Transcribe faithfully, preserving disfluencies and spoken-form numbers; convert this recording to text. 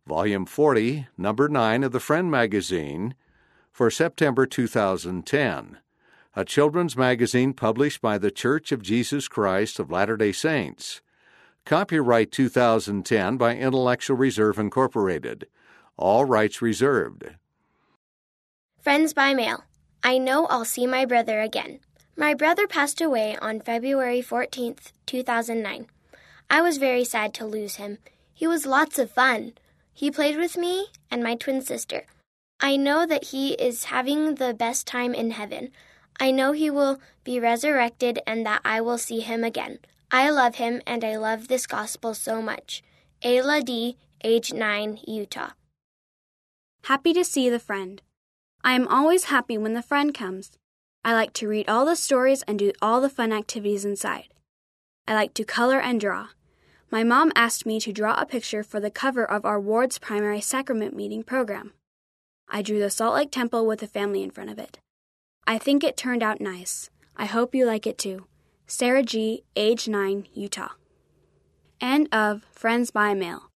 Volume forty, Number nine of the Friend magazine for September two thousand ten, a children's magazine published by The Church of Jesus Christ of Latter-day Saints. Copyright two thousand ten by Intellectual Reserve Incorporated. All rights reserved. Friends by mail. I know I'll see my brother again. My brother passed away on February fourteenth, two thousand nine. I was very sad to lose him. He was lots of fun. He played with me and my twin sister. I know that he is having the best time in heaven. I know he will be resurrected and that I will see him again. I love him and I love this gospel so much. Ayla D., age nine, Utah. Happy to see the friend. I am always happy when the friend comes. I like to read all the stories and do all the fun activities inside. I like to color and draw. My mom asked me to draw a picture for the cover of our ward's primary sacrament meeting program. I drew the Salt Lake Temple with a family in front of it. I think it turned out nice. I hope you like it too. Sarah G., age nine, Utah. End of Friends by Mail.